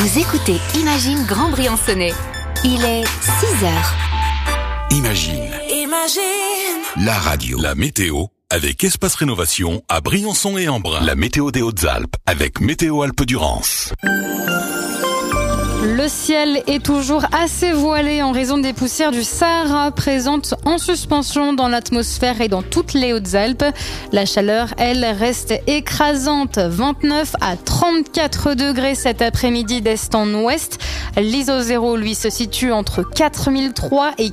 Vous écoutez Imagine Grand Briançonnais. Il est 6h. Imagine. La radio. La météo avec Espace Rénovation à Briançon et Embrun. La météo des Hautes-Alpes avec Météo Alpes-Durance. Le ciel est toujours assez voilé en raison des poussières du Sahara présentes en suspension dans l'atmosphère et dans toutes les Hautes-Alpes. La chaleur, elle, reste écrasante. 29 à 34 degrés cet après-midi d'est en ouest. L'isozéro, lui, se situe entre 4003 et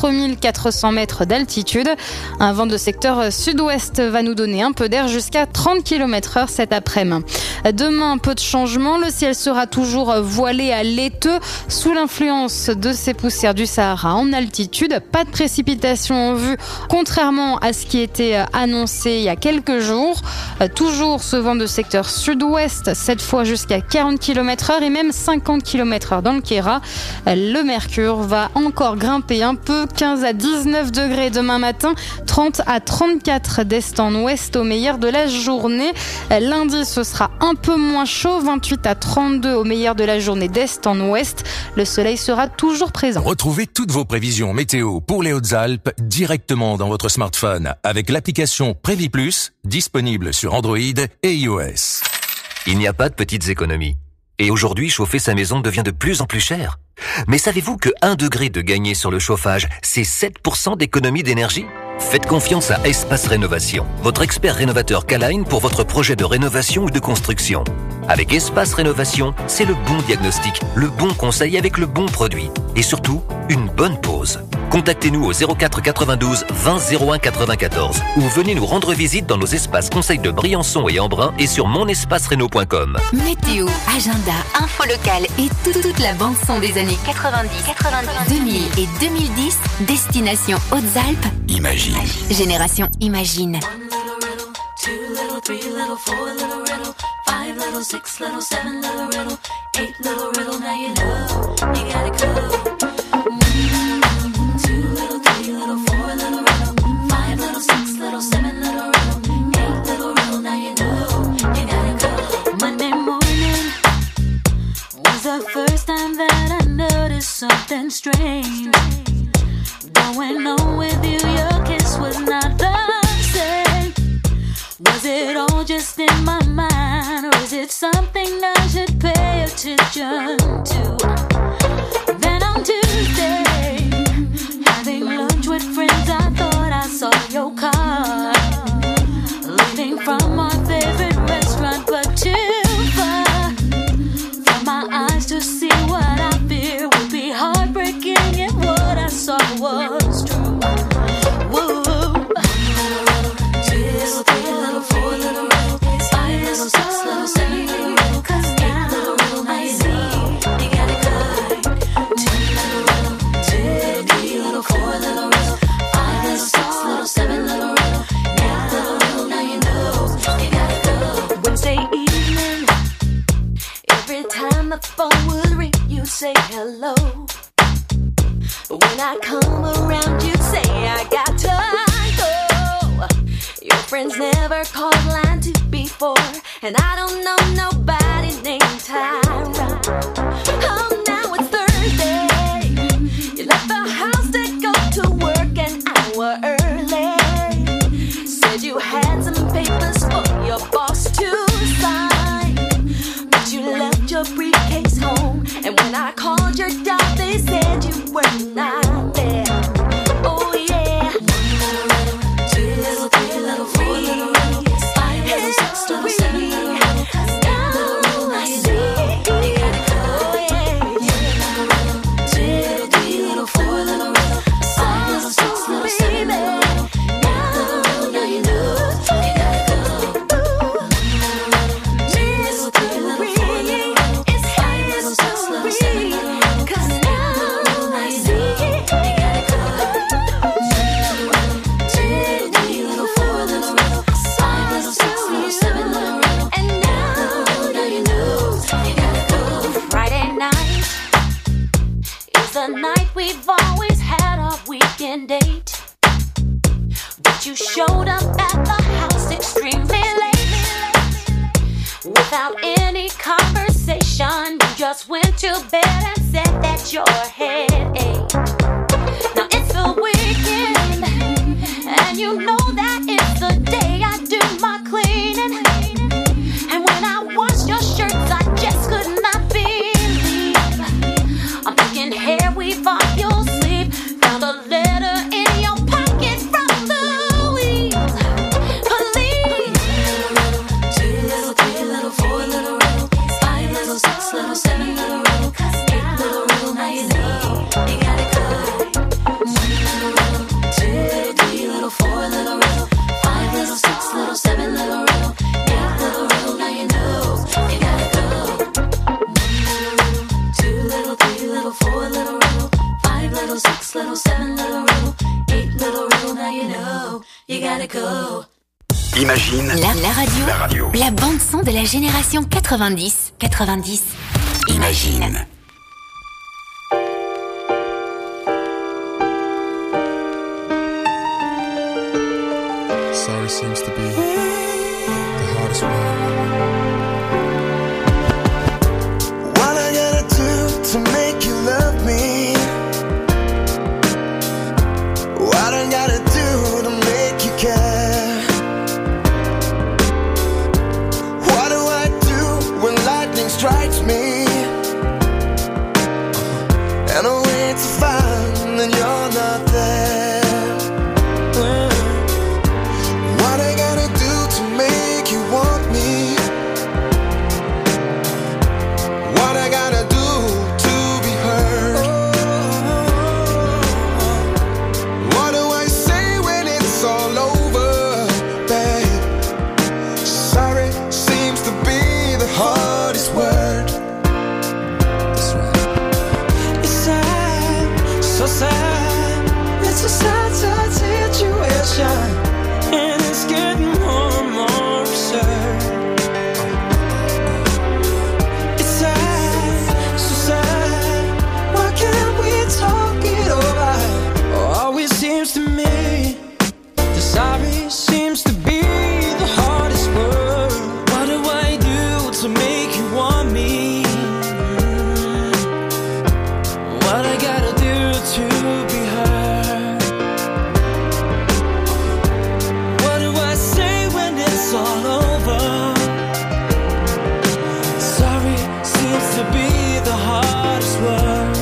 4400 mètres d'altitude. Un vent de secteur sud-ouest va nous donner un peu d'air jusqu'à 30 km/h cet après-midi. Demain, peu de changements. Le ciel sera toujours voilé à laiteux sous l'influence de ces poussières du Sahara en altitude. Pas de précipitations en vue, contrairement à ce qui était annoncé il y a quelques jours. Toujours ce vent de secteur sud-ouest, cette fois jusqu'à 40 km/h et même 50 km/h dans le Kéra. Le mercure va encore grimper un peu, 15 à 19 degrés demain matin, 30 à 34 d'est en ouest au meilleur de la journée. Lundi, ce sera un peu moins chaud, 28 à 32 au meilleur de la journée d'est en ouest. Le soleil sera toujours présent. Retrouvez toutes vos prévisions météo pour les Hautes-Alpes directement dans votre smartphone avec l'application Prévi Plus, disponible sur Android et iOS. Il n'y a pas de petites économies. Et aujourd'hui, chauffer sa maison devient de plus en plus cher. Mais savez-vous que 1 degré de gagné sur le chauffage, c'est 7% d'économie d'énergie ? Faites confiance à Espace Rénovation, votre expert rénovateur K-Line pour votre projet de rénovation ou de construction. Avec Espace Rénovation, c'est le bon diagnostic, le bon conseil avec le bon produit. Et surtout, une bonne pause. Contactez-nous au 04 92 20 01 94 ou venez nous rendre visite dans nos espaces conseils de Briançon et Embrun et sur monespacereno.com. Météo, agenda, info locale et toute la bande-son des années 90, 2000 et 2010. Destination Hautes-Alpes. Imagine. Génération Imagine. 1 little riddle, 2 little, 3 little, 4 little riddle, 5 little, 6 little, 7 little riddle, 8 little riddle, now you know, you got it cool. 2 little, 3 little, 4 little riddle, 5 little, 6 little, 7 little riddle, 8 little riddle, now you know, you got it cool. Monday morning was the first time that I noticed something strange. Going on with you, your kiss was not the same. Was it all just in my mind, or is it something I should pay attention to? Then on Tuesday, having lunch with friends, I thought I saw your car leaving from our favorite restaurant, but too far from my eyes to see what I fear would be heartbreaking if what I saw was true. Whoa. 1 little riddle, 2 little, 3 little, 4 little riddle, 5 little, 6 little, 7 little riddle, 8 little riddle, now you see, you got it good. 2 little riddle, 2 little, 3 little, 4 little riddle, 5 little, 6 little, 7 little riddle, 8 little riddle, now you know, you got it good. Wednesday evening, every time the phone would ring, you'd say hello. When I come around, you'd say I got to go. Your friends never called line 2 before, and I don't know nobody named Tyra. Oh, now it's Thursday. You left the house to go to work an hour early. Said you had some papers for your boss to sign, but you left your briefcase home. And when I called your dad, they said you were not there. Oh yeah. 1 little riddle, 2 little, 3 little, 4 little riddle, 5 little, 6 little, 7 little riddle, 8 little conversation. You just went to bed and said that your head ache. Now it's the weekend, and you know that it's the day I do my cleaning. And when I wash your shirts, I just could not believe I'm picking hair weave off your sleeve. Found a letter in your pocket from Louise. Please. 2 little, 3 little, 4 little riddle, 5 little, 6 little, 7 little riddle, 8 little riddle. Now you know you got it good. 2 little, 3 little, 4 little riddle, 5 little, 6 little, 7 little riddle, 8 little riddle. Now you know you got it good. 2 little, 3 little, 4 little riddle, 5 little, 6 little, 7 little riddle, 8 little riddle. Now you know you got it good. Imagine La radio. La bande son de la génération 90. Imagine. Sorry seems to be the hardest word. What I gotta do to make you love me? What I gotta do to make you care? What do I do when lightning strikes me? And I wait to find that you're not there. What I gotta do to make you want me? What I gotta do to be heard? What do I say when it's all over, babe? Sorry seems to be the hardest word. That's right. It's sad, so sad. It's a sad, sad situation, and it's getting more and more absurd. It's sad, so sad. Why can't we talk it over? Always seems to me the sorry seems to be the hardest word. What do I do to make you want me? What I gotta do to be heard? What do I say when it's all over? Sorry seems to be the hardest word.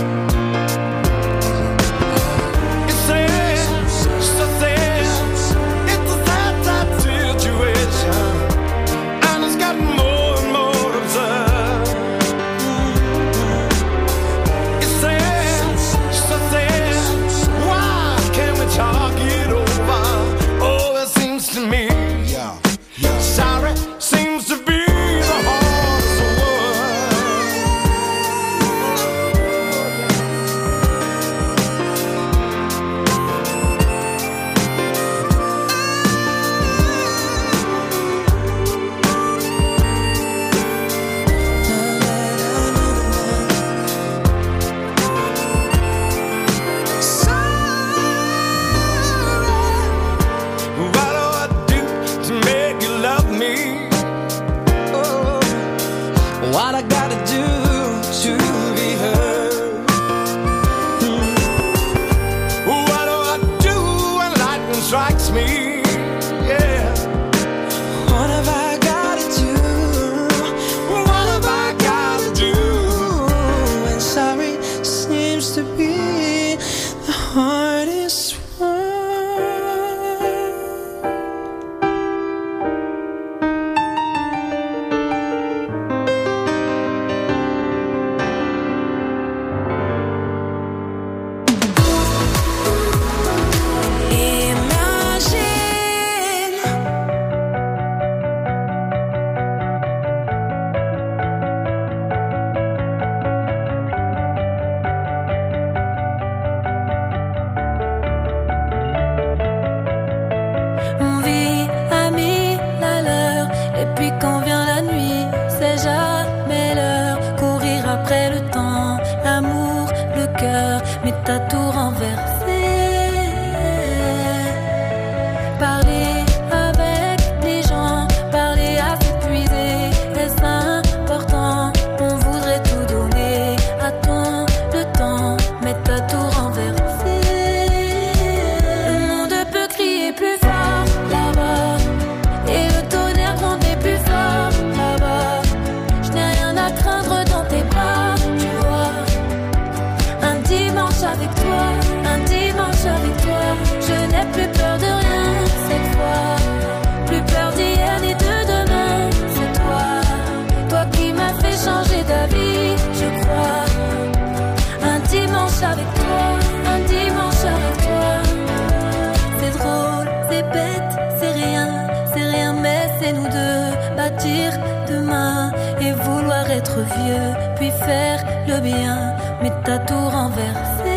It's sad, so sad. It's a sad, sad situation, and it's gotten more and more absurd. It's sad, so sad. Why can't we talk it over? Oh, it seems to me sorry seems to be the hardest word. What do I do to make you love me? Oh, what I gotta do to be heard? What do I do when lightning strikes me? Yeah. What have I gotta do? What have I gotta do? And sorry seems to be the hardest word. On vit à 1000 à l'heure, et puis quand vient la nuit, c'est jamais l'heure. Courir après le temps, l'amour, le cœur, mais t'as tout renversé. Parler avec les gens, parler à s'épuiser, est-ce important? avec toi, un dimanche avec toi. Je n'ai plus peur de rien cette fois. Plus peur d'hier ni de demain, c'est toi. Toi qui m'as fait changer d'avis, je crois. Un dimanche avec toi, un dimanche avec toi. C'est drôle, c'est bête, c'est rien, mais c'est nous deux. Bâtir demain et vouloir être vieux, puis faire le bien, mais t'as tout renversé.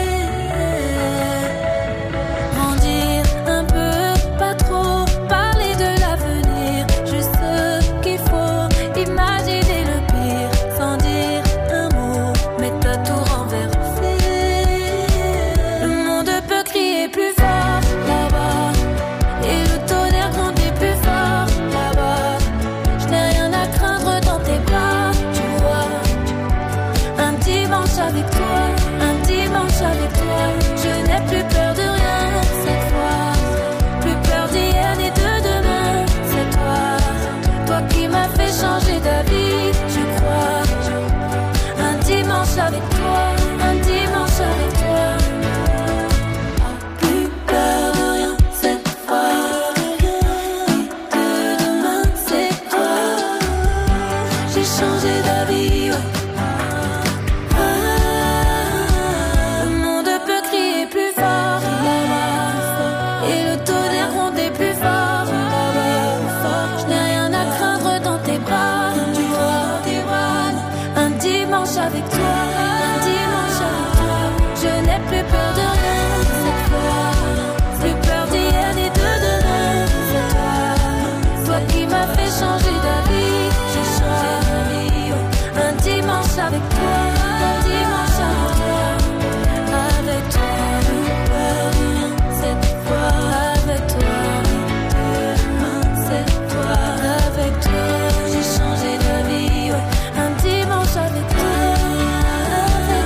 Grandir un peu, pas trop, parler de l'avenir, juste ce qu'il faut, imaginer le pire, sans dire un mot, mais t'as tout renversé. Le monde peut crier plus fort là-bas, et le tonnerre gronder plus fort là-bas. Je n'ai rien à craindre dans tes bras, tu vois. Un dimanche avec toi, un dimanche avec toi. Je n'ai plus peur de rien cette fois. Plus peur d'hier ni de demain, c'est toi. Toi qui m'as fait changer d'avis, je crois. Un dimanche avec toi, un dimanche avec toi. Plus peur de rien cette fois. De demain, c'est toi. J'ai changé d'avis, ouais. Le monde peut crier plus fort là-bas, et le tonnerre gronder plus fort là-bas. Je n'ai rien à craindre dans tes bras, tu vois. Un dimanche avec toi, un dimanche avec toi. Je n'ai plus peur de rien cette fois. Plus peur d'hier ni de demain, c'est toi. Toi qui m'as fait changer d'avis, j'ai changé d'avis, ouais. Un dimanche avec toi, un dimanche avec toi. Avec toi, plus peur de rien cette fois. Avec toi, c'est toi. Avec toi, j'ai changé d'avis, ouais. Un dimanche avec toi, avec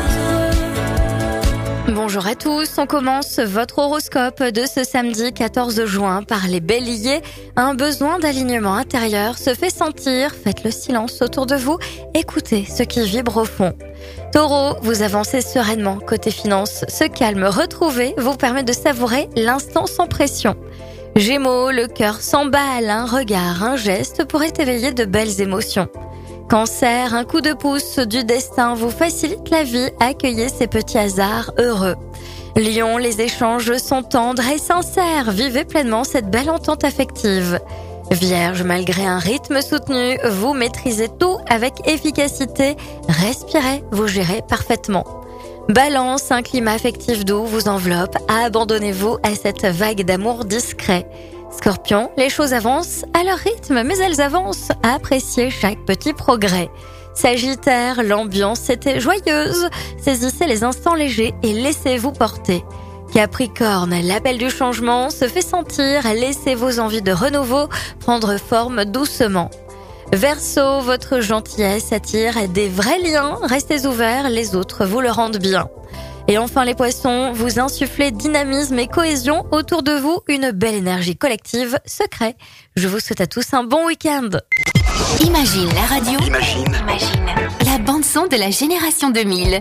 toi. Bonjour à tous, on commence votre horoscope de ce samedi 14 juin par les béliers. Un besoin d'alignement intérieur se fait sentir, faites le silence autour de vous, écoutez ce qui vibre au fond. Taureau, vous avancez sereinement côté finance, ce calme retrouvé vous permet de savourer l'instant sans pression. Gémeaux, le cœur s'emballe, un regard, un geste pourrait éveiller de belles émotions. Cancer, un coup de pouce du destin vous facilite la vie, accueillez ces petits hasards heureux. Lion, les échanges sont tendres et sincères, vivez pleinement cette belle entente affective. Vierge, malgré un rythme soutenu, vous maîtrisez tout avec efficacité, respirez, vous gérez parfaitement. Balance, un climat affectif doux vous enveloppe, abandonnez-vous à cette vague d'amour discret. Scorpion, les choses avancent à leur rythme, mais elles avancent, appréciez chaque petit progrès. Sagittaire, l'ambiance était joyeuse, saisissez les instants légers et laissez-vous porter. Capricorne, l'appel du changement se fait sentir, laissez vos envies de renouveau prendre forme doucement. Verseau, votre gentillesse attire des vrais liens, restez ouverts, les autres vous le rendent bien. Et enfin les poissons, vous insufflez dynamisme et cohésion autour de vous, une belle énergie collective se crée. Je vous souhaite à tous un bon week-end. Imagine la radio. Imagine. La bande-son de la génération 2000.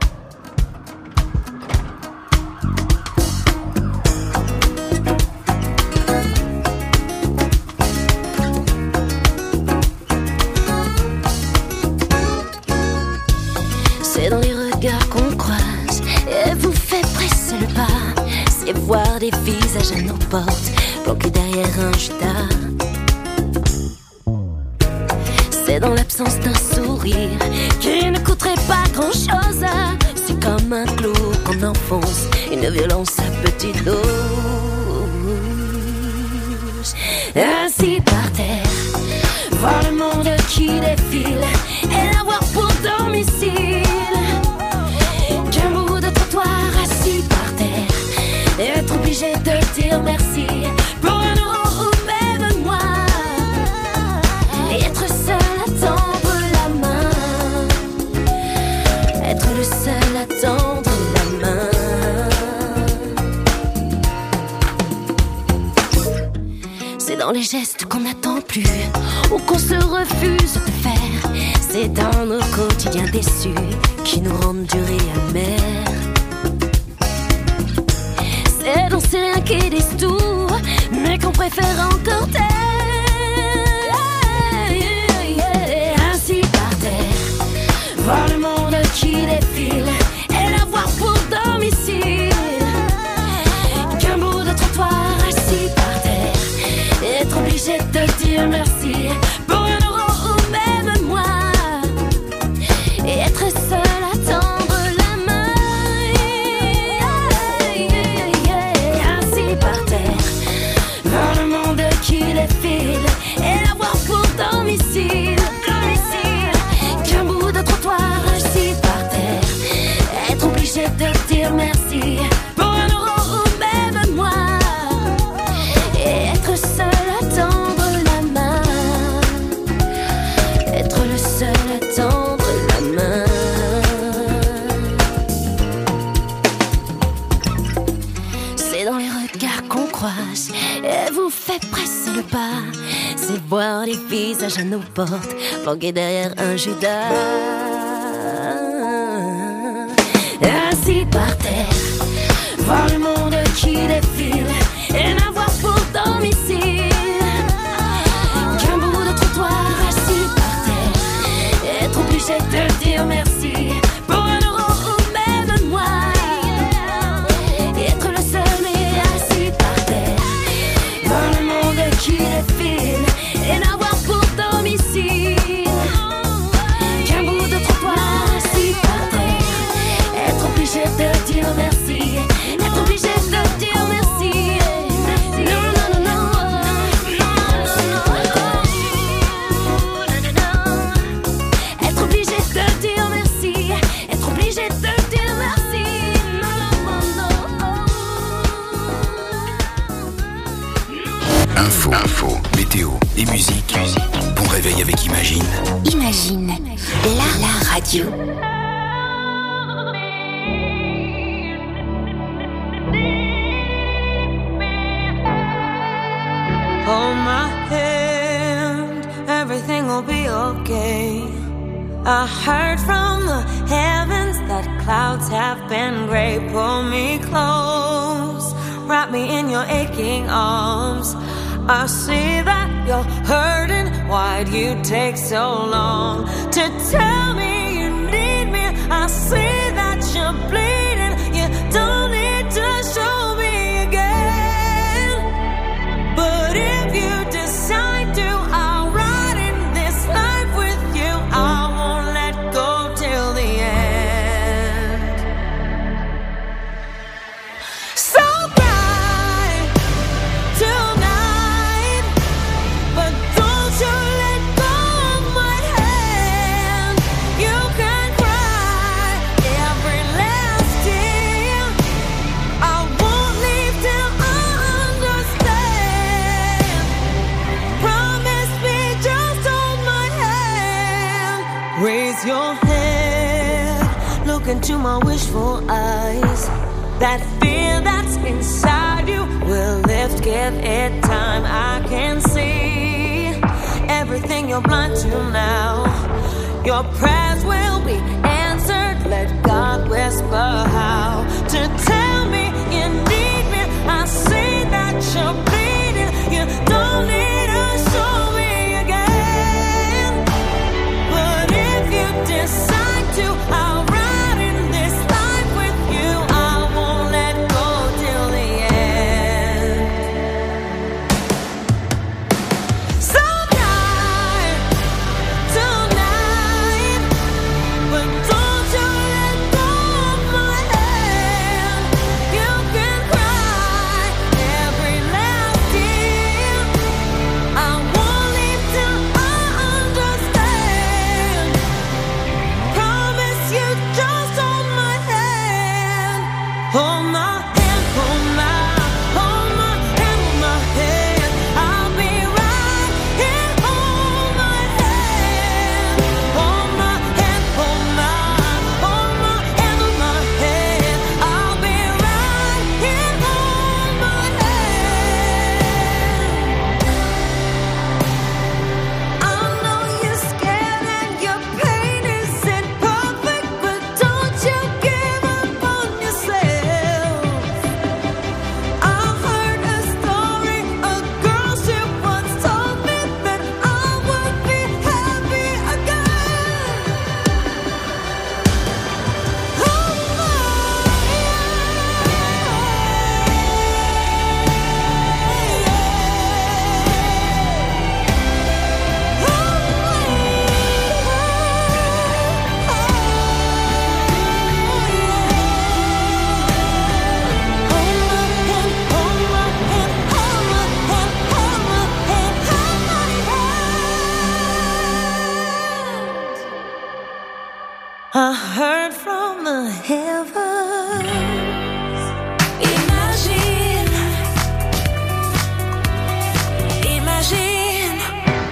C'est dans les regards qu'on croise et vous fait presser le pas. C'est voir des visages à nos portes, planqués derrière un judas. C'est dans l'absence d'un sourire qui ne coûterait pas grand-chose. C'est comme un clou qu'on enfonce, une violence à petite dose. Ainsi par terre, voir le monde qui défile et l'avoir pour domicile. Qu'un bout de trottoir assis par terre et être obligé de dire merci pour un euro ou même moi. Et être seul à tendre la main, être le seul à tendre la main. C'est dans les gestes qu'on n'attend plus ou qu'on se refuse de faire. C'est dans nos quotidiens déçus qui nous rendent durs et amers. qui disent tout, mais qu'on préfère encore taire. Ainsi par terre, voir le monde qui défile et l'avoir pour domicile. Qu'un bout de trottoir assis par terre, être obligé de dire merci pour un euro ou même moi, et être seul à tendre la main. Ainsi par terre, voir le monde qui défile et l'avoir pour domicile. Qu'un bout de trottoir assis par terre, être obligé de dire merci pour un euro ou même moi, et être seul à tendre la main, être le seul à tendre la main. C'est dans les regards qu'on croise et vous fait presser le pas. C'est voir les visages à nos portes, planqués derrière un Judas. Ainsi par terre, voir le monde qui défile et n'avoir pour domicile qu'un bout de trottoir assis par terre, être obligé de dire merci pour un euro ou même moi, et être le seul mais assis par terre, voir le monde qui défile et n'avoir pour domicile qu'un bout de trottoir assis par terre, être obligé de dire merci, être obligé de dire merci. Non, non, non, non. Être obligé de dire merci, être obligé de dire merci. Info, météo et musique. Bon réveil avec Imagine. Imagine, la radio. Hold my hand, everything will be okay. I heard from the heavens that clouds have been gray. Pull me close, wrap me in your aching arms. I see that you're hurting, why'd you take so long to tell me you need me? I see that you're bleeding, you don't need to show me again. But if you decide to, I'll ride in this life with you. I won't let go till the end. So bright tonight, but don't you let go of my hand. You can cry every last tear, I won't leave till I understand. Promise me, just hold my hand. Raise your head, look into my wishful eyes. That fear that's inside you will lift, give it time. I can see everything you're blind to now. Your prayers will be answered, let God whisper how to tell me you need me. I see that you're bleeding, you don't need to show me again. But if you decide to, I'll ride in this life with you. I won't let go till the end. So bright tonight, but don't you let go of my hand. You can cry every last tear, I won't I heard from the heavens. Imagine, imagine.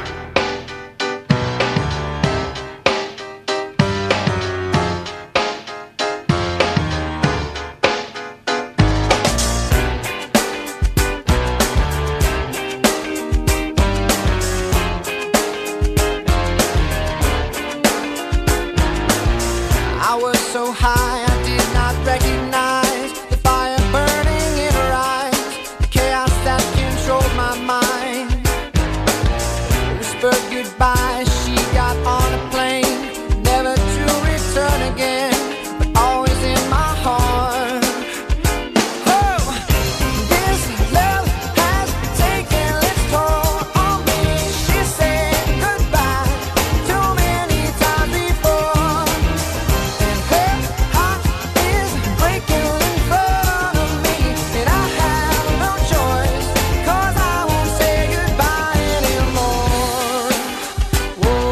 I was so high, I did not recognize the fire burning in her eyes, the chaos that controlled my mind. Whispered goodbye, she got on a plane, never to return again, but always in my heart. Oh, this love has taken its toll on me. She said goodbye too many times before. Her heart is breaking in front of me, and I have no choice, 'cause I won't say goodbye anymore. Whoa,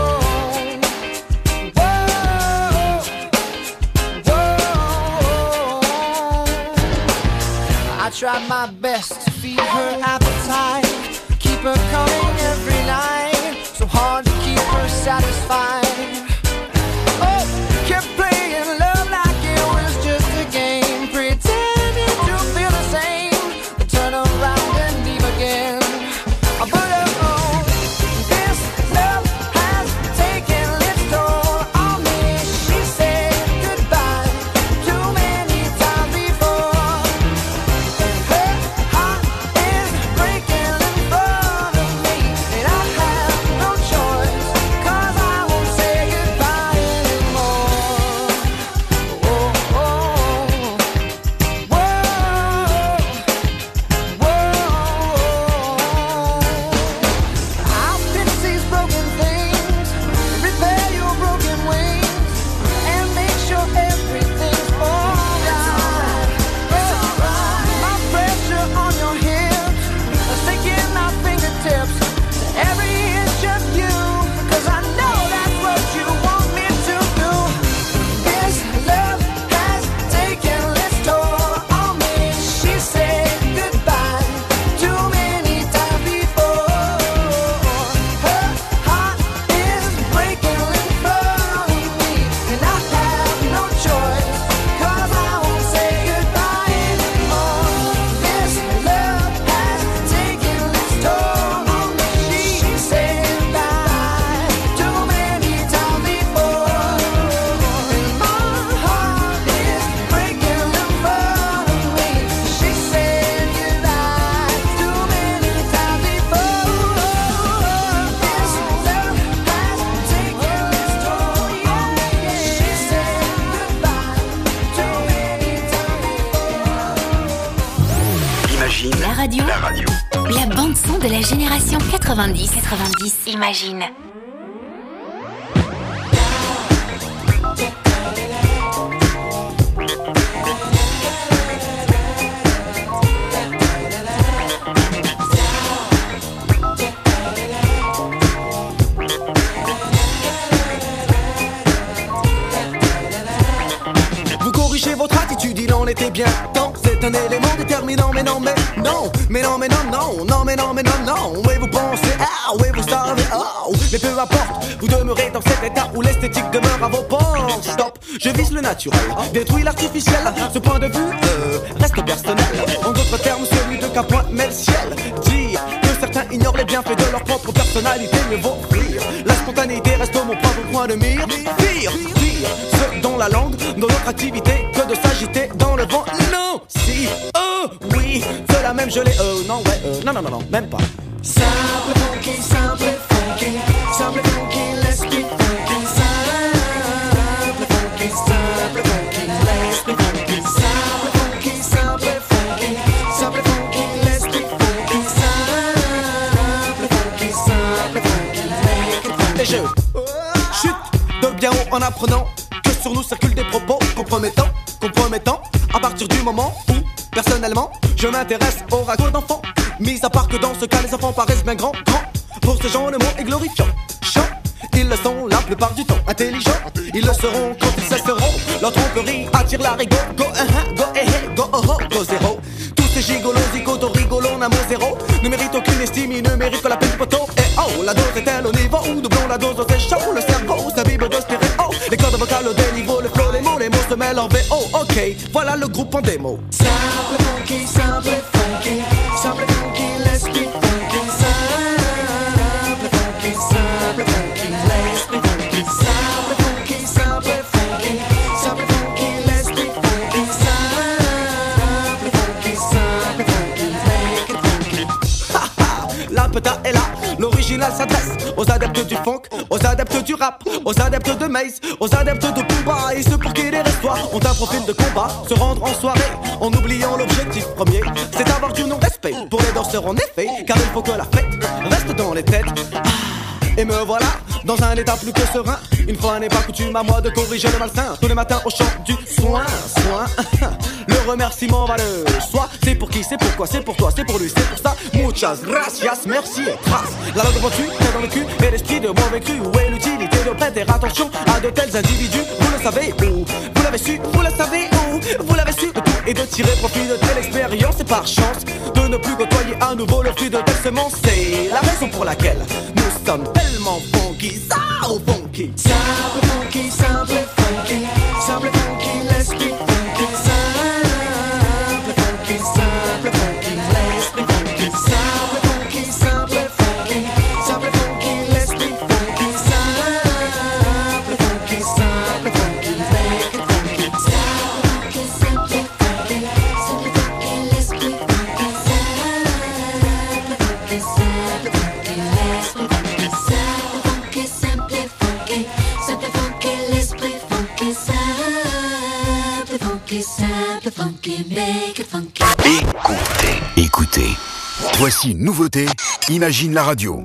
whoa, whoa. I tried my best to feed her appetite, keep her coming every night, so hard to keep her satisfied. Oh, kept playing love like it was just a game, pretending to feel the same, but turn around and leave again. But oh, this love has taken its toll on me. She said goodbye too many times before. Her heart is breaking in front of me, and I have no choice, 'cause I won't say goodbye anymore. Oh, oh, whoa, whoa. I'll fix these broken things, repair your broken wings, and make sure everything's alright. My pressure on your hips, sinking my fingertips to every inch of you, 'cause I know that's what you want me to do. This love has taken its toll on me. She said goodbye too many times before. Her heart is breaking in front of me, and I have no choice, 'cause I won't say goodbye anymore. This love has taken its toll on me. She said goodbye too many times before, and my heart is breaking in front of me. She said goodbye too many times before. This love has taken its toll on me. She said goodbye too many times before. Imagine La radio. la radio. La bande-son de la génération 90. Imagine. Vous corrigez votre attitude, il en était bien temps. C'est un élément déterminant, mais non, mais non, mais non, mais non, non, non, mais non, mais non, non. Oui, vous pensez, ah, oui, vous savez, oh, mais peu importe, vous demeurez dans cet état où l'esthétique demeure à vos portes. Stop, je vise le naturel, détruis l'artificiel. Ce point de vue reste personnel. En d'autres termes, celui de qu'un point met le ciel. Dire que certains ignorent les bienfaits de leur propre personnalité, mieux vaut fuir. La spontanéité reste mon propre point de mire. Pire, ce dont la langue, dans notre activité, que de s'agiter dans le vent. Non, si, oh, oui, cela même je l'ai, non, ouais, non, non, non, non, même pas. Simple funky, simple funky, simple funky, l'esprit funky, simple funky, l'esprit funky, simple funky, simple funky, simple funky, l'esprit funky, simple funky, et je chute de bien haut en apprenant que sur nous circulent des propos compromettants, à partir du moment où, personnellement, je m'intéresse au ragot d'enfants. Mis à part que dans ce cas, les enfants paraissent bien grands. Pour ces gens, le mot est glorifiant. Chant, ils le sont la plupart du temps. Intelligents, ils le seront quand ils cesseront. Leur tromperie attire la rigole. Go, go, go, oh, go, zéro. Tous ces gigolos, zigotos, rigolos, n'amour zéro. Ne méritent aucune estime, ils ne méritent que la peine du poteau. Et oh, la dose est-elle au niveau? Doublons la dose, c'est chaud. Le cerveau s'imbibe de stéréo. Les cordes vocales au déniveau, le flow, les mots se mêlent en VO. Ok, voilà le groupe en démo. Simple funky, simple funky, simple funky, let's be funky. Simple funky, simple funky, let's be funky. Simple funky, simple funky, simple funky, let's be funky. Simple funky, simple funky, make it funky. Ha ha, la peta est là. L'original s'adresse aux adeptes du funk, aux adeptes du rap, aux adeptes de Maze, aux adeptes de Booba et ceux pour qui les restoirs ont un profil de combat. Se rendre en soirée en oubliant l'objectif premier, c'est avoir du non-respect pour les danseurs en effet, car il faut que la fête reste dans les têtes. Et me voilà dans un état plus que serein. Une fois n'est pas coutume à moi de corriger le malsain. Tous les matins au chant du soin. Le remerciement va le soi. C'est pour qui, c'est pourquoi, c'est pour toi, c'est pour lui, c'est pour ça. Muchas gracias, merci et trace. La langue devant tu, t'es dans le cul. Et l'esprit de mauvais cru. Où est l'utilité de prêter attention à de tels individus? Vous le savez où? Vous l'avez su, vous le savez où? Vous l'avez su de tout et de tirer profit de telle expérience. Et par chance de ne plus côtoyer à nouveau le fruit de telle semence. C'est la raison pour laquelle nous sommes tellement funky, so funky. Simple funky, simple funky, simple funky, let's be funky. Simple funky, simple funky, let's be funky. Simple funky, simple funky, simple funky, let's be funky. Simple funky, simple funky, make it funky. Simple funky, simple funky, simple funky, let's be funky. Simple funky, simple funky, let's be funky. Simple funky, simple funky, simple funky, let's be funky. Simple funky, simple funky, make it funky. Écoutez. Voici une nouveauté. Imagine la radio.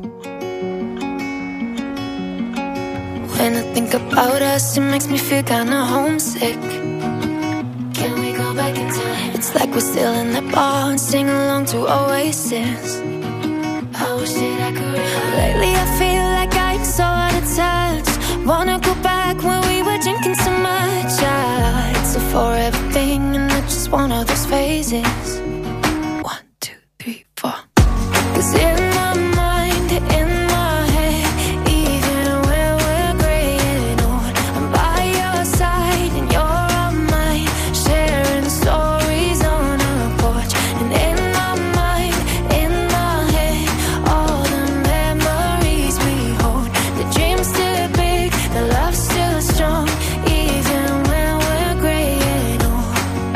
When I think about us, it makes me feel kinda homesick. Can we go back in time? It's like we're still in that bar and sing along to Oasis. I wish that I could. Lately I feel like I'm so out of touch. Wanna go back when we were drinking so much. It's a forever thing and it's just one of those phases. 1, 2, 3, 4. 'Cause in my mind, in my head, even when we're graying old, I'm by your side and you're on mine, sharing stories on our porch. And in my mind, in my head, all the memories we hold. The dream's still big, the love's still strong, even when we're graying old.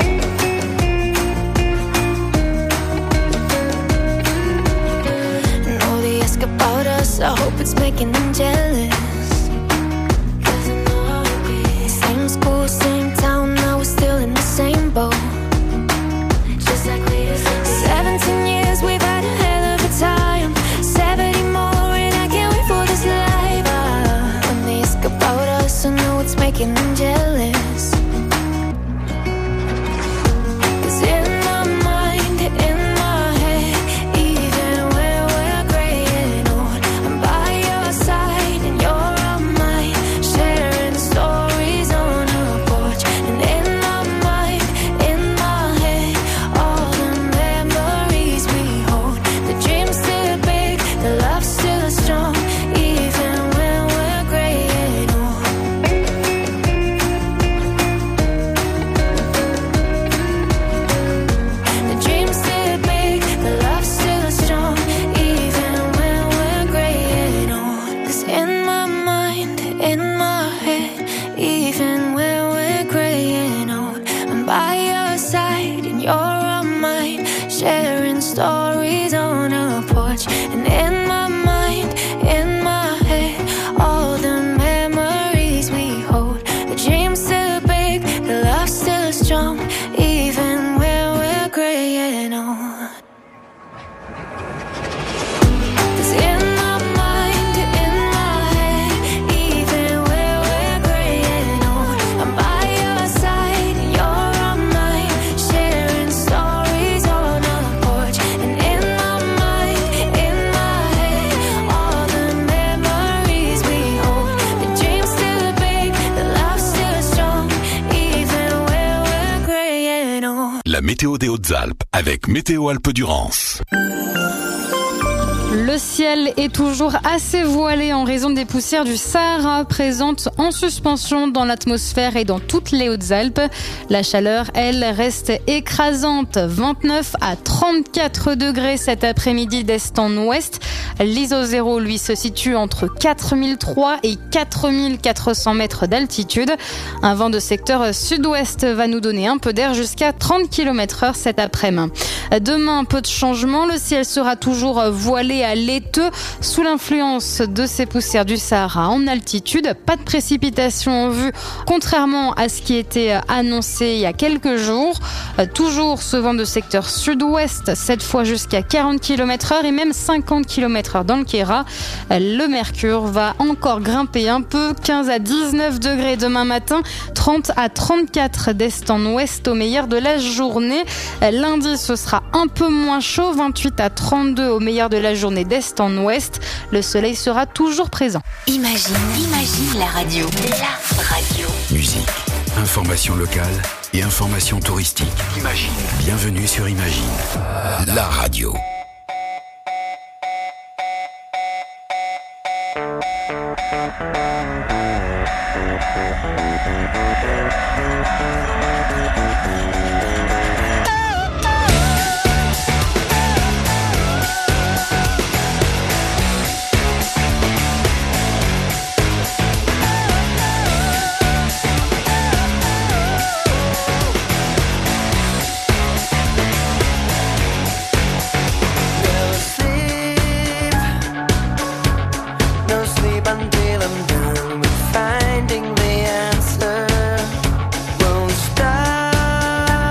And all they ask about us, I hope it's making them jealous. 'Cause I know how it be. Same school, same town, now we're still in the same boat. Just like we used to be. 17 years, we've had a hell of a time. 70 more, and I can't wait for this life. When they ask about us, I know it's making them jealous. 'Cause in my mind, in my head, even when we're graying old, I'm by your side and you're on mine, sharing stories on our porch. And in my mind, in my head, all the memories we hold. The dream's still big, the love's still strong, even when we're graying old. la météo des Hautes-Alpes avec Météo Alpes-Durance. Le ciel est toujours assez voilé en raison des poussières du Sahara présentes en suspension dans l'atmosphère et dans toutes les Hautes-Alpes. La chaleur, elle, reste écrasante. 29 à 34 degrés cet après-midi d'est en ouest. L'ISO 0, lui, se situe entre 4003 et 4400 mètres d'altitude. Un vent de secteur sud-ouest va nous donner un peu d'air jusqu'à 30 km/h cet après-midi. Demain, peu de changement. Le ciel sera toujours voilé à laiteux sous l'influence de ces poussières du Sahara en altitude. Pas de précipitations en vue, contrairement à ce qui était annoncé il y a quelques jours. Toujours ce vent de secteur sud-ouest, cette fois jusqu'à 40 km/h et même 50 km/h dans le Kéra. Le mercure va encore grimper un peu, 15 à 19 degrés demain matin, 30 à 34 d'est en ouest au meilleur de la journée. Lundi, ce sera un peu moins chaud, 28 à 32 au meilleur de la journée d'est en ouest. Le soleil sera toujours présent. Imagine la radio. La radio. Musique, information locale et information touristique. Imagine. Bienvenue sur Imagine, la radio. Until I'm done with finding the answer. Won't stop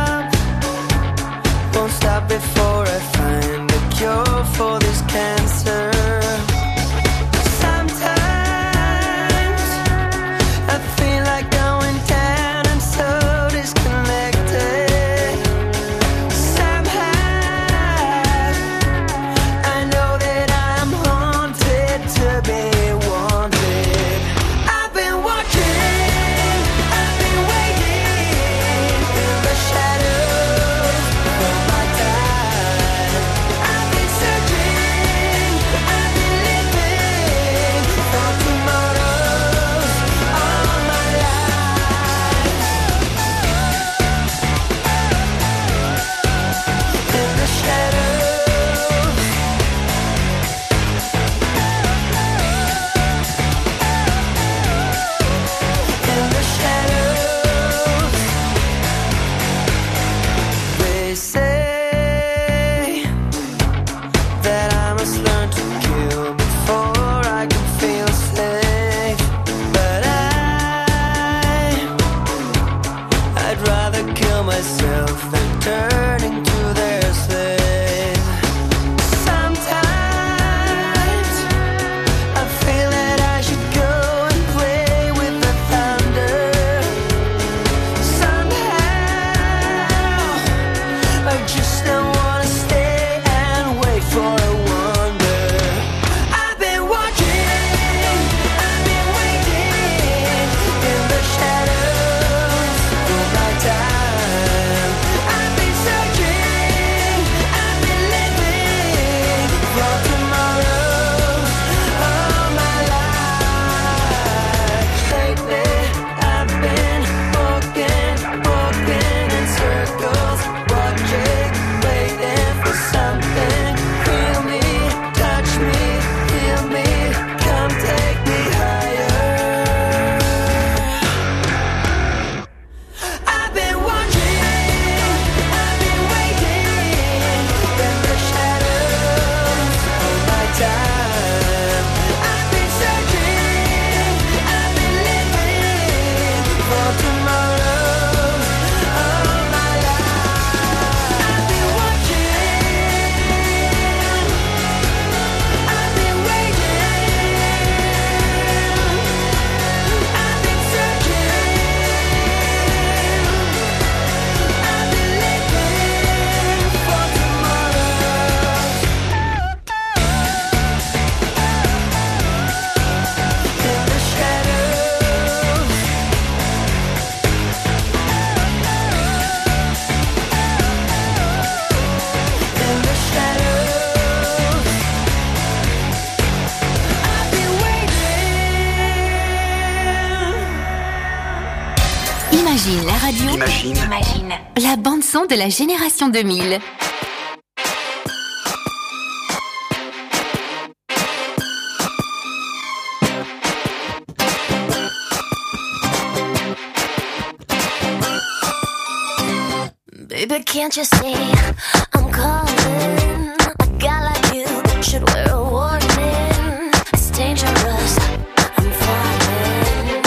Imagine la radio. Imagine. La bande-son de la génération 2000. Baby, can't you see I'm calling? A guy like you should wear a warning. It's dangerous, I'm falling.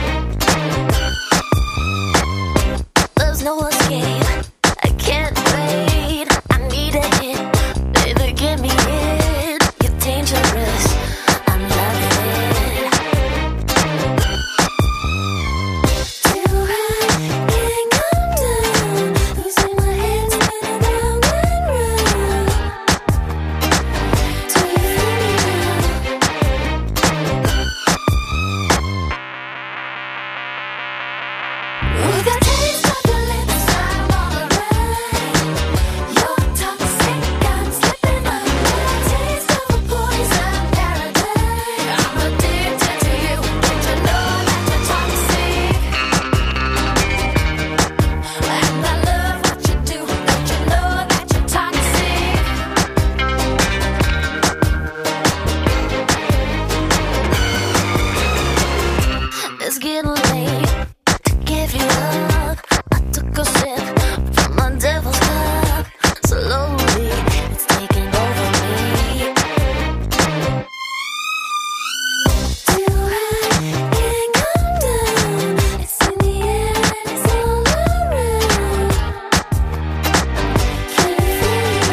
There's no escape, I can't wait. I need a hit, baby, give me it. You're dangerous, I'm loving it. Too high, can't come down. Losing my head, spinning round and round. Do you feel me now? With a taste of your lips, I'm on the run. You're toxic, I'm slipping under. Taste of a poison paradise. I'm addicted to you. Don't you know that you're toxic? And I love what you do. Don't you know that you're toxic? It's getting late to give you up. I took a sip from my devil's cup. Slowly, it's taking over me. Too high, can't come down. It's in the air and it's all around. Can you feel it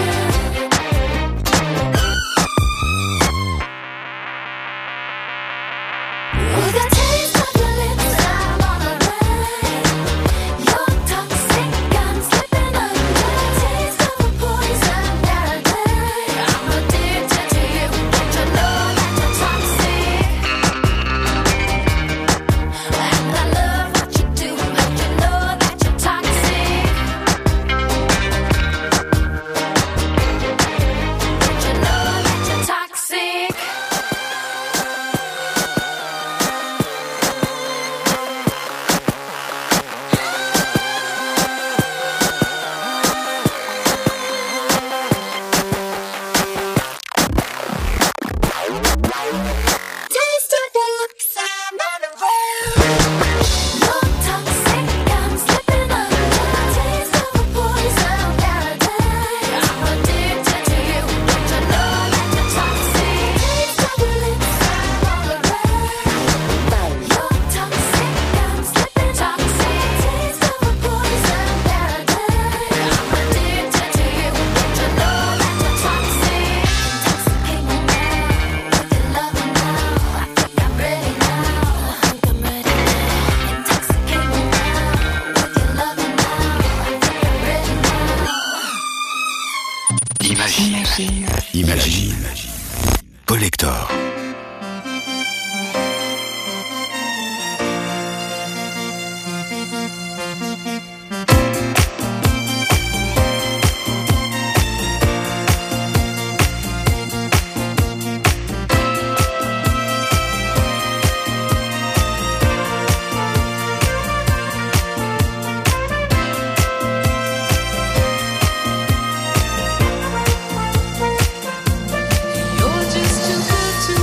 now? With a taste of your lips, I'm on the run. You're toxic, I'm slipping under. Taste of a poison paradise. I'm addicted to you. Don't you know that you're toxic? And I love what you do. Don't you know that you're toxic? Don't you know that you're toxic? Taste of your looks, I'm on the road. You're toxic, I'm slipping under. Taste of a poison paradise. I'm addicted to you. Don't you know that you're toxic? Taste of your lips, I'm on the road. You're toxic, I'm slipping toxic. Taste of a poison paradise. I'm addicted to you. Don't you know that you're toxic? Intoxicate me now with your loving now. I think I'm ready now. I think I'm ready now. Intoxicate me now with your loving now. I think I'm ready now. Imagine. Paul Hector. You're just too good to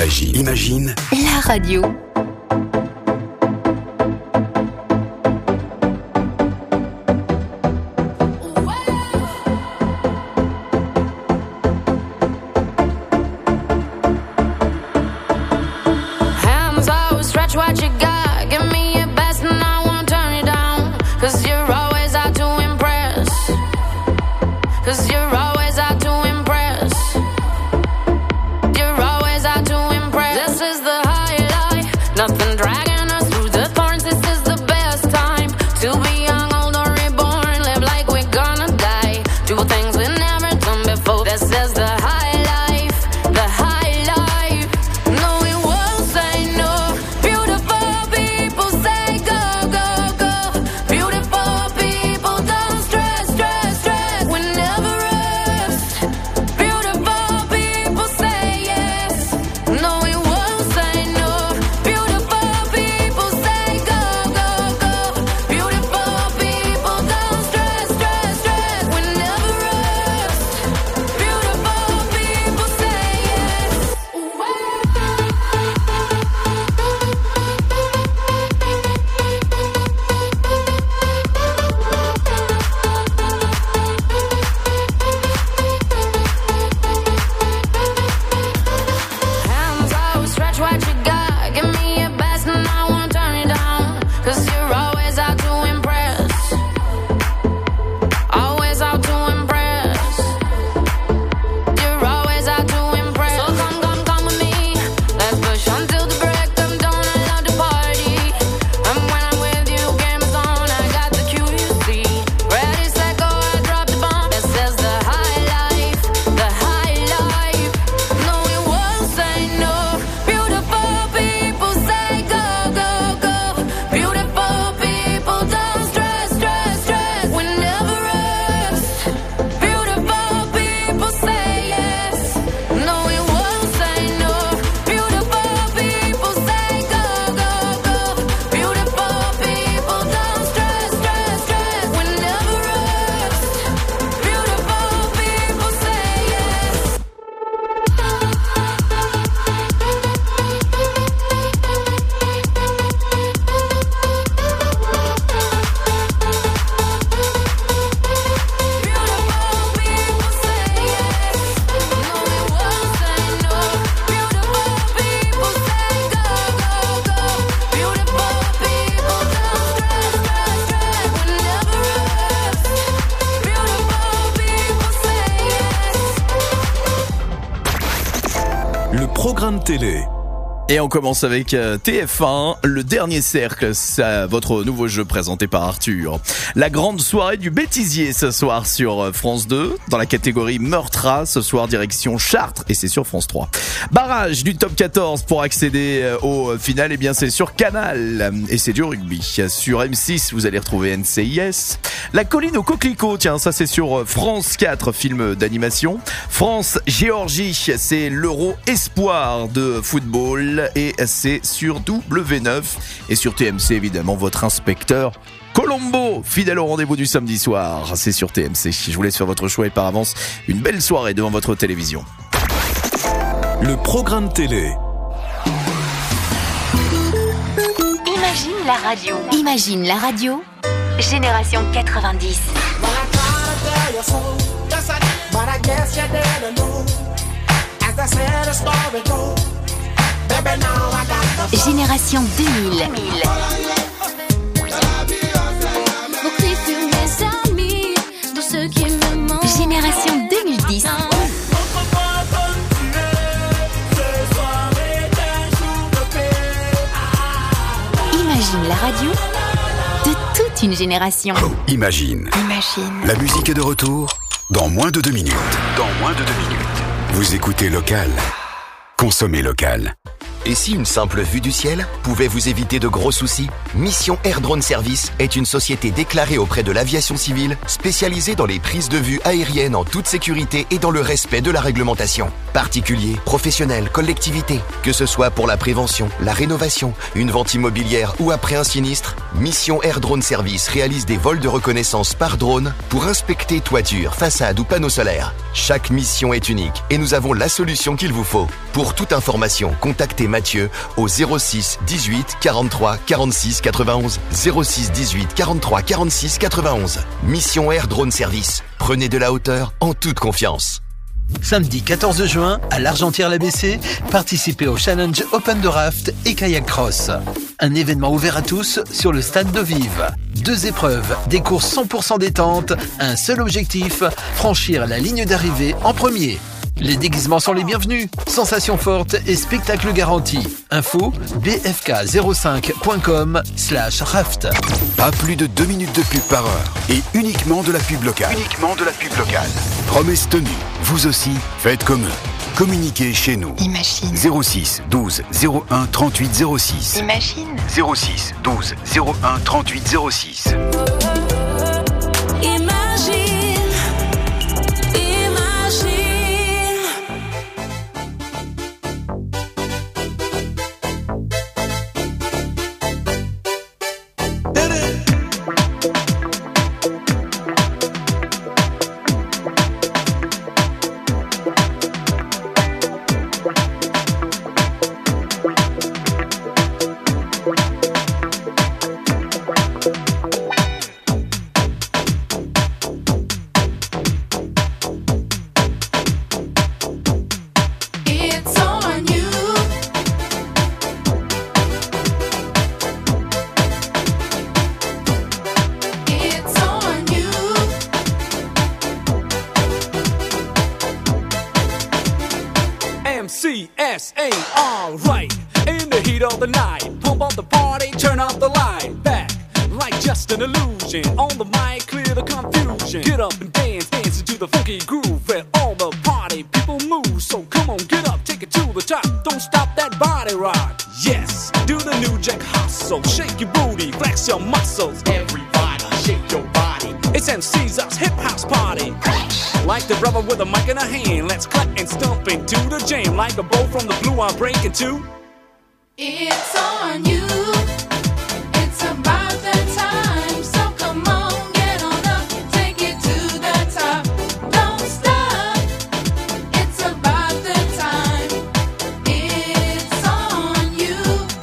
Imagine. Imagine. La radio. Hands out, stretch what you got. Give me your best and I won't turn it down. 'Cause you're always out to impress. 'Cause you're always out to impress. You're always out to impress. This is the highlight. Nothing dragging us through the thorns. This is the best time to be young, old or reborn. Live like we're gonna die. Do things we never done before. This is the high life. The high life. No, we won't say no. Beautiful people say go, go, go. Beautiful people don't stress, stress, stress. We never rest. Beautiful people say yes. No, we won't say no. Beautiful people say go, go, go. Beautiful people don't stress, stress, stress. We never rest. Beautiful people say yes. Hands out, stretch what you got. Give me your best and I won't turn it down. 'Cause you're always out to impress. Always out to impress. You're always out to impress. So come, come, come with me. Let's push until the break of dawn. I love to party. And when I'm with you, game is on. I got the cue, you see. Ready, set, go, I drop the bomb. This is the high life. The high life. No, we won't say no. Beautiful people say go, go, go. Beautiful people don't stress, stress, stress. We never rest. Beautiful people say yes. No, we won't say no. Beautiful people say go, go, go. Beautiful people don't stress, stress, stress. We never rest. Beautiful people say yes. Le programme télé. Et on commence avec TF1, le dernier cercle, c'est votre nouveau jeu présenté par Arthur. La grande soirée du bêtisier ce soir sur France 2, dans la catégorie Meurtra, ce soir direction Chartres, et c'est sur France 3. Barrage du top 14 pour accéder au final, et bien c'est sur Canal, et c'est du rugby. Sur M6, vous allez retrouver NCIS. La colline au coquelicot, tiens, ça c'est sur France 4, film d'animation. France-Géorgie, c'est l'Euro Espoir de football. Et c'est sur W9 et sur TMC évidemment votre inspecteur Colombo, fidèle au rendez-vous du samedi soir, c'est sur TMC. Je vous laisse faire votre choix et par avance une belle soirée devant votre télévision. Le programme télé. Imagine la radio. Imagine la radio. Génération 90. Génération 2000. Génération 2010. Imagine la radio de toute une génération. Imagine. Imagine. La musique est de retour dans moins de 2 minutes. Dans moins de 2 minutes. Vous écoutez Local. Consommez local. Et si une simple vue du ciel pouvait vous éviter de gros soucis? Mission Air Drone Service est une société déclarée auprès de l'aviation civile, spécialisée dans les prises de vue aériennes en toute sécurité et dans le respect de la réglementation. Particuliers, professionnels, collectivités, que ce soit pour la prévention, la rénovation, une vente immobilière ou après un sinistre, Mission Air Drone Service réalise des vols de reconnaissance par drone pour inspecter toiture, façade ou panneaux solaires. Chaque mission est unique et nous avons la solution qu'il vous faut. Pour toute information, contactez Mathieu au 06 18 43 46 91. 06 18 43 46 91. Mission Air Drone Service. Prenez de la hauteur en toute confiance. Samedi 14 juin, à l'Argentière-l'ABC, participez au Challenge Open de Raft et Kayak Cross. Un événement ouvert à tous sur le stade de Vive. 2 épreuves, des courses 100% détente, un seul objectif, franchir la ligne d'arrivée en premier. Les déguisements sont les bienvenus, sensations fortes et spectacles garantis. Info bfk05.com/raft. Pas plus de 2 minutes de pub par heure et uniquement de la pub locale. Promesse tenue. Vous aussi, faites comme eux. Communiquez chez nous. Imagine. 06 12 01 38 06. Imagine. 06 12 01 38 06. It's on you. It's on you. MCSA, alright. In the heat of the night, pump up the party, turn off the light. Back, like just an illusion. On the mic, clear the confusion. Get up and dance, dance into the funky groove where all the party people move. So come on, get up, take it to the top. Don't stop that body rock. Yes, do the new jack hustle. Shake your booty, flex your muscles. Everybody, shake your body. It's MC's us hip house party. Like the brother with a mic in a hand, let's cut and stomp into the jam. Like a bow from the blue, I'm breaking too. It's on you. It's about that time. So come on, get on up, take it to the top. Don't stop. It's about the time. It's on you.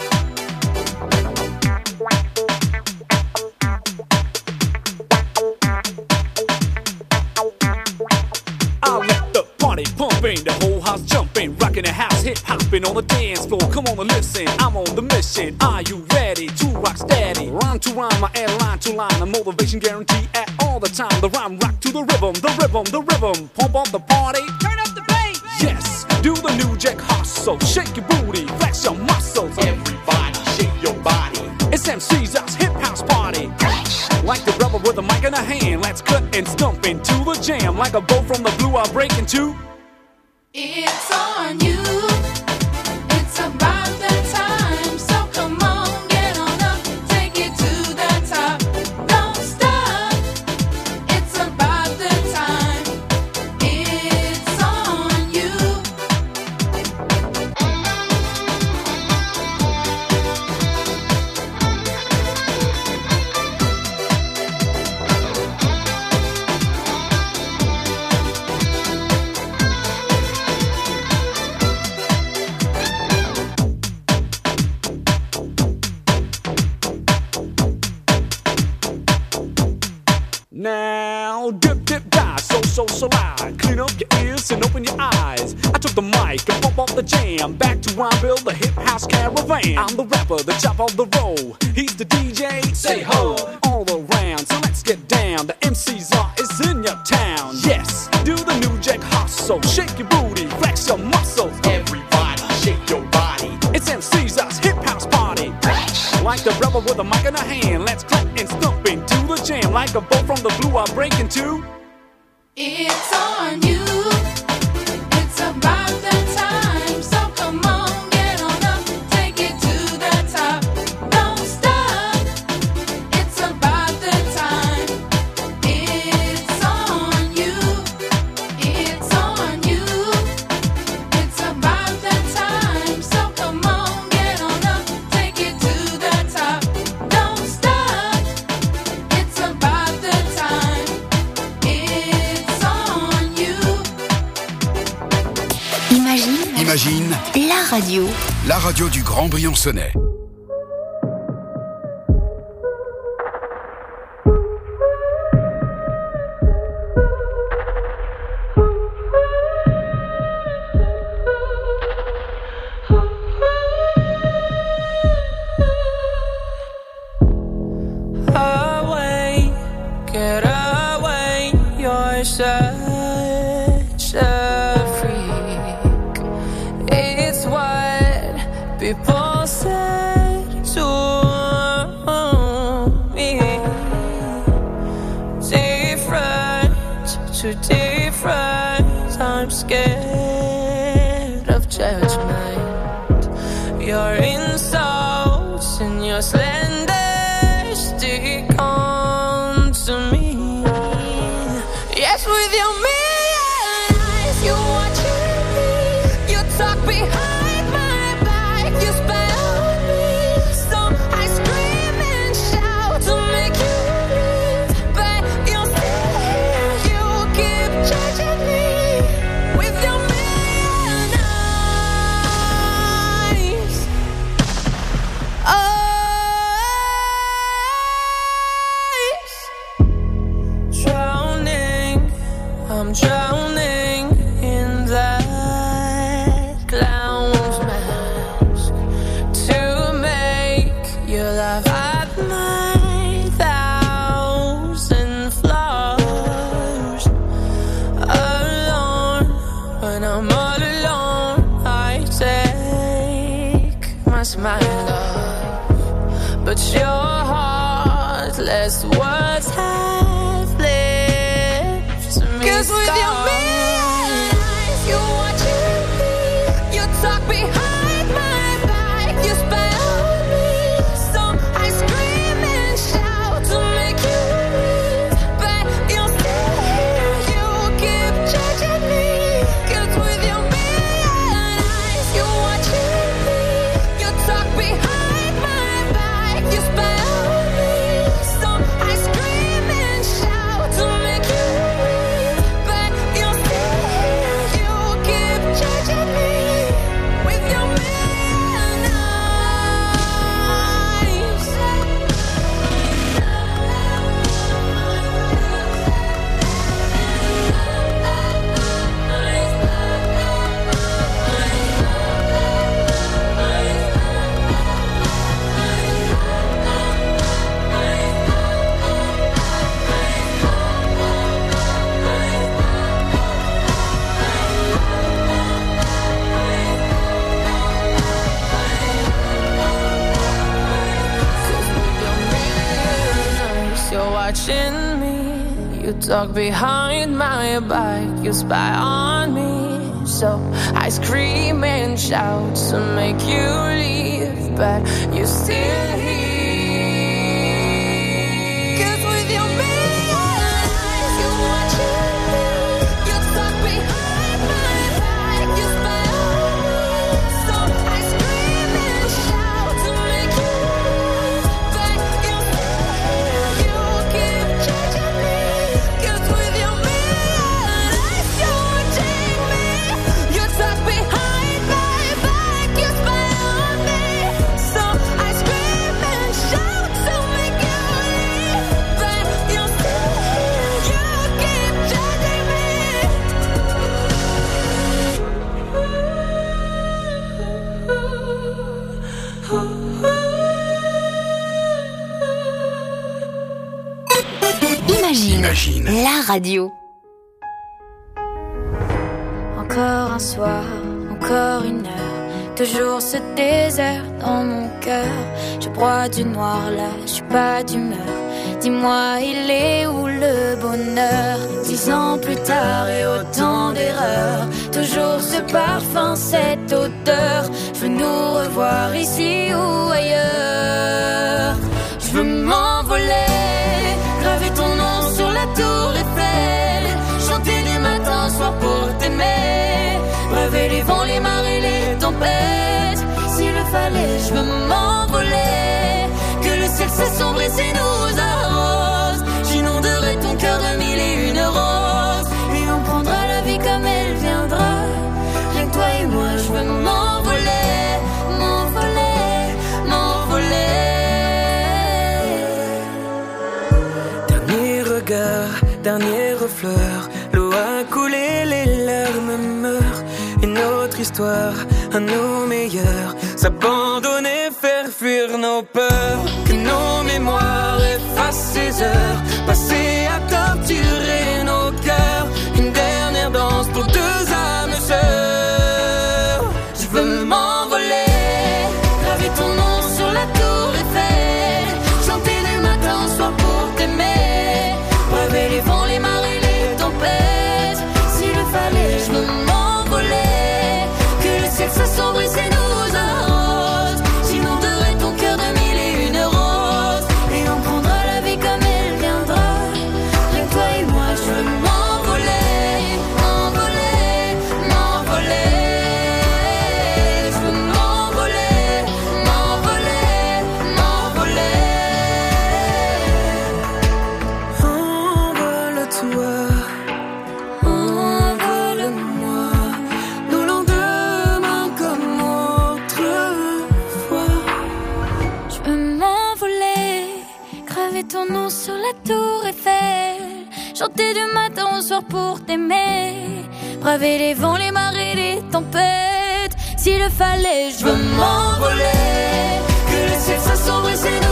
I'll let the party pumping, the whole house jumping, rocking the house, hip hopping on the dance floor. Come on and listen, I'm on the mission. Are you ready to rock steady? Rhyme to rhyme, my air line to line, a motivation guarantee at all the time. The rhyme rock to the rhythm, the rhythm, the rhythm. Pump up the party, turn up the bass. Yes, do the new jack hustle, shake your booty, flex your muscles. Everybody, shake your body. It's MC's us hip house party. Like the brother with a mic in a hand, let's cut and stomp into the jam. Like a bow from the blue, I'm breaking too. It's on you. It's about that time. So come on, get on up, take it to the top. Don't stop. It's about the time. It's on you. Now, dip, dip, dive, so slide. Clean up your ears and open your eyes. I took the mic and bump off the jam. Back to rhyme, build the hip house caravan. I'm the rapper, the chop of the roll. He's the DJ, say ho, all around. So let's get down. The MC's are is in your town. Yes, do the new jack hustle. Shake your booty, flex your muscles. Everybody, shake your body. It's MC's us hip house party. Like the brother with a mic in a hand, let's clap and stomp into the jam. Like a bow from the blue, I'm breaking too. It's on you. It's about that time. So come on, get on up, Imagine, la radio du Grand Briançonnais. Away, get away, you're such a freak. It's what people say to me. Different to different, I'm scared of judgment. Your insults and your slander stick on to me. Yes, with your million eyes, you watching me. You talk behind my back, you spy on me. So I scream and shout to make you leave, but you're still here. You keep judging me with your million eyes. Drowning, I'm drowning in that clown's mask to make you laugh at my thousand flaws. Alone, when I'm all alone, I take my smile off, but your heartless words have left me. 'Cause with your million eyes, you watching me. You talk behind my back, you spy on me. So I scream and shout to make you leave, but you're still here. You keep judging me. 'Cause with your million eyes, you watching me. You talk behind my back, you spy on me. So I scream and shout to make you leave, but you're still here. You keep judging me with your million eyes. You're watching me. You talk behind my back, you spy on me. So I scream and shout to make you leave, but you're still here. 'Cause with your million eyes, you watching me. You talk behind my back, you spy on me. So I scream and shout to make you leave, but you're still here. You keep judging me. 'Cause with your million eyes, you watching me. You talk behind my back, you spy on me. So I scream and shout to make you leave, but you're still here. You keep judging me. Imagine, la radio. Encore un soir, encore une heure, toujours ce désert dans mon cœur. Je broie du noir là, je suis pas d'humeur. Dis-moi, il est où le bonheur? 10 ans plus tard et autant d'erreurs, toujours ce parfum, cette odeur. Je veux nous revoir ici ou ailleurs. Je veux m'envoler, graver ton nom sur la tour Eiffel, chanter du matin au soir pour t'aimer, rêver les vents, les marées, les tempêtes. S'il le fallait, je veux m'envoler, que le ciel s'assombrisse et nous arrose. J'inonderai ton cœur de 1001 roses, et on prendra la vie comme elle viendra. Rien que toi et moi, je veux m'envoler. dernier refleur. L'eau a coulé, les larmes meurent. Une autre histoire, à nos meilleurs. S'abandonner, faire fuir nos peurs. Que nos mémoires effacent ces heures passées à torturer nos cœurs. Une dernière danse pour deux âmes sœurs. Je veux m'envoler, graver ton nom sur la tour Eiffel, chanter du matin au soir pour t'aimer, braver les vents, les marées, les tempêtes. S'il le fallait, je veux m'envoler, que le ciel s'assombrisse et nous arrose. J'inonderai ton cœur de mille et une roses, et on prendra la vie comme elle viendra. Rien que toi et moi, je veux m'envoler, m'envoler, m'envoler. Je veux m'envoler, m'envoler, m'envoler. Envole-toi, envole-moi, nos lendemains comme autrefois. Je veux m'envoler, graver ton nom sur la tour Eiffel, chanter du matin au soir pour t'aimer, braver les vents, les marées, les tempêtes. S'il le fallait, je veux m'envoler, que le ciel s'assombrisse et nous